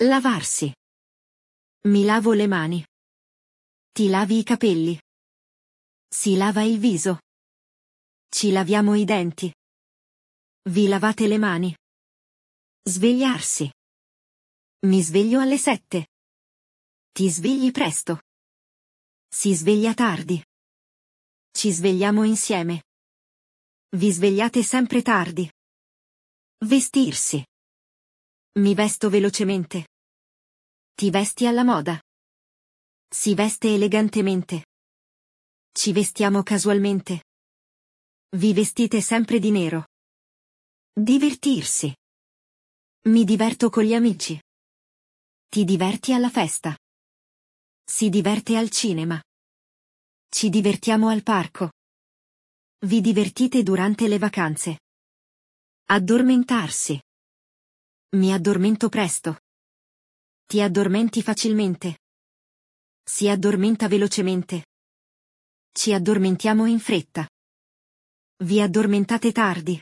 Lavarsi. Mi lavo le mani. Ti lavi i capelli. Si lava il viso. Ci laviamo i denti. Vi lavate le mani. Svegliarsi. Mi sveglio alle 7. Ti svegli presto. Si sveglia tardi. Ci svegliamo insieme. Vi svegliate sempre tardi. Vestirsi. Mi vesto velocemente. Ti vesti alla moda. Si veste elegantemente. Ci vestiamo casualmente. Vi vestite sempre di nero. Divertirsi. Mi diverto con gli amici. Ti diverti alla festa. Si diverte al cinema. Ci divertiamo al parco. Vi divertite durante le vacanze. Addormentarsi. Mi addormento presto. Ti addormenti facilmente. Si addormenta velocemente. Ci addormentiamo in fretta. Vi addormentate tardi.